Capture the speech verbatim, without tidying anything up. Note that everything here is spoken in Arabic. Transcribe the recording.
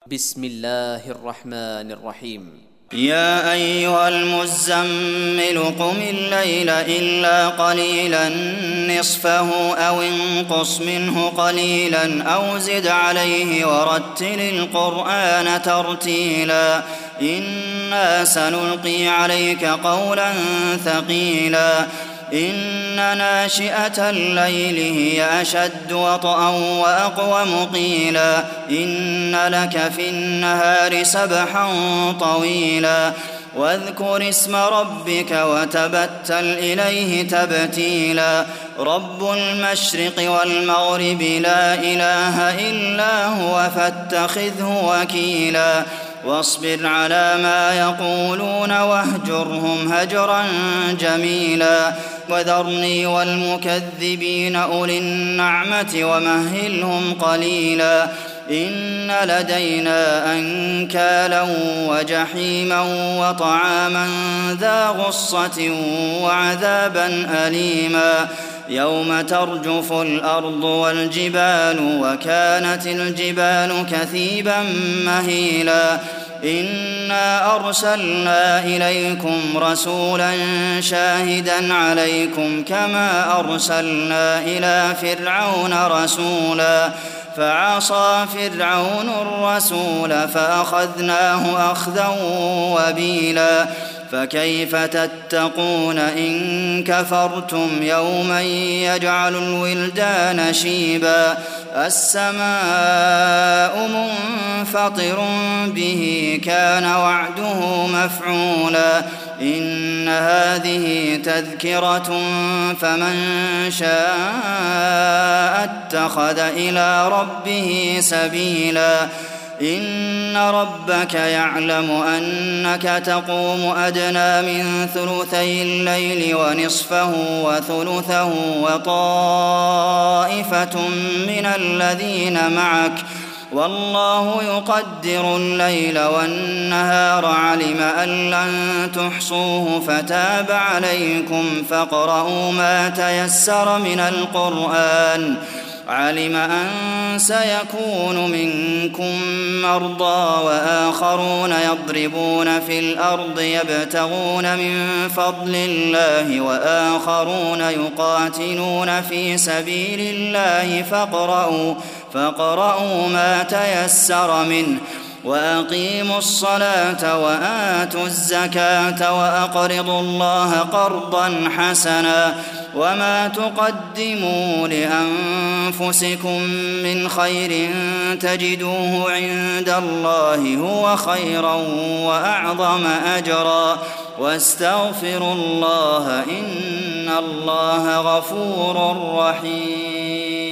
بسم الله الرحمن الرحيم. يا أيها المزمل قم الليل إلا قليلا نصفه أو انقص منه قليلا أو زد عليه ورتل القرآن ترتيلا إنا سنلقي عليك قولا ثقيلا إن ناشئة الليل هي أشد وطئا وأقوم قيلا إن لك في النهار سبحا طويلا واذكر اسم ربك وتبتل إليه تبتيلا رب المشرق والمغرب لا إله إلا هو فاتخذه وكيلا واصبر على ما يقولون واهجرهم هجرا جميلا وذرني والمكذبين أولي النعمة ومهلهم قليلا إن لدينا أنكالا وجحيما وطعاما ذا غصة وعذابا أليما يوم ترجف الأرض والجبال وكانت الجبال كثيبا مهيلا إنا أرسلنا إليكم رسولا شاهدا عليكم كما أرسلنا إلى فرعون رسولا فعصى فرعون الرسول فأخذناه أخذا وبيلا فكيف تتقون إن كفرتم يوما يجعل الولدان شيبا السماء منفطر به كان وعده مفعولا إن هذه تذكرة فمن شاء اتخذ إلى ربه سبيلا إن ربك يعلم أنك تقوم أدنى من ثلثي الليل ونصفه وثلثه وطائفة من الذين معك والله يقدر الليل والنهار علم أن لن تحصوه فتاب عليكم فاقرؤوا ما تيسر من القرآن علم أن سيكون منكم مرضى وآخرون يضربون في الأرض يبتغون من فضل الله وآخرون يقاتلون في سبيل الله فاقرؤوا فاقرؤوا ما تيسر منه وأقيموا الصلاة وآتوا الزكاة وأقرضوا الله قرضا حسنا وما تقدموا لأنفسكم من خير تجدوه عند الله هو خيرا وأعظم أجرا واستغفروا الله إن الله غفور رحيم.